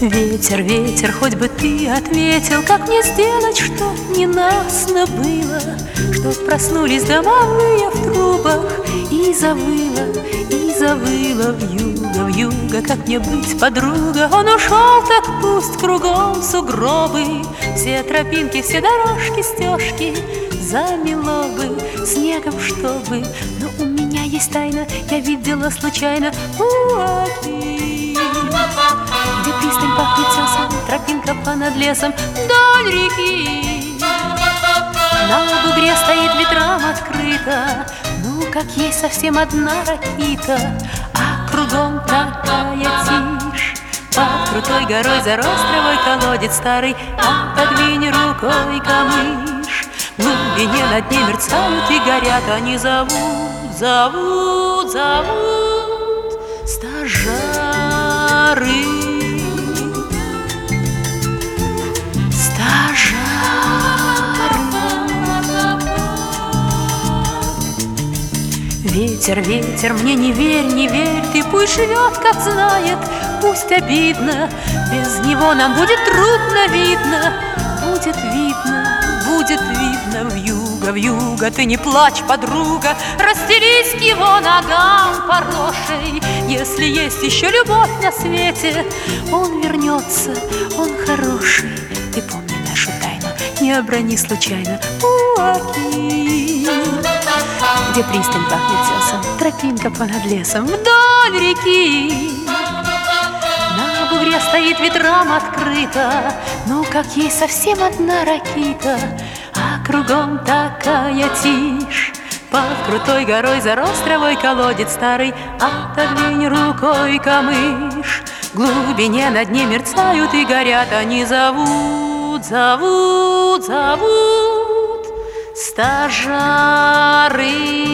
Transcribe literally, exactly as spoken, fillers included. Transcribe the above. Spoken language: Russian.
Ветер, ветер, хоть бы ты ответил, как мне сделать, чтоб ненастно было, чтоб проснулись домовые в трубах и завыла, и завыла вьюга, вьюга, как мне быть, подруга? Он ушел, так пусть кругом сугробы, все тропинки, все дорожки, стежки замело бы снегом, чтобы. Но у меня есть тайна, я видела случайно у оки, где пристань пахнет тесом, тропинка понад лесом вдоль реки. На бугре стоит ветрам открыто, ну, как есть совсем одна ракита, а кругом такая тишь. Под крутой горой зарос травой колодец старый, отодвинь рукой камыш. В глубине на дне мерцают и горят, они зовут, зовут, зовут стажары. Ветер, ветер, мне не верь, не верь, ты пусть живет, как знает, пусть обидно, без него нам будет трудно, видно, будет видно, будет видно вьюга, вьюга, ты не плачь, подруга, расстелись к его ногам порошей. Если есть еще любовь на свете, он вернется, он хороший. Ты помни нашу тайну, не оброни случайно у оки, где пристань пахнет тесом, тропинка понад лесом вдоль реки. На бугре стоит ветрам открыто, ну, как есть совсем одна ракита, а кругом такая тишь. Под крутой горой зарос травой колодец старый, отодвинь рукой камыш. В глубине на дне мерцают и горят, они зовут, зовут, зовут стажары.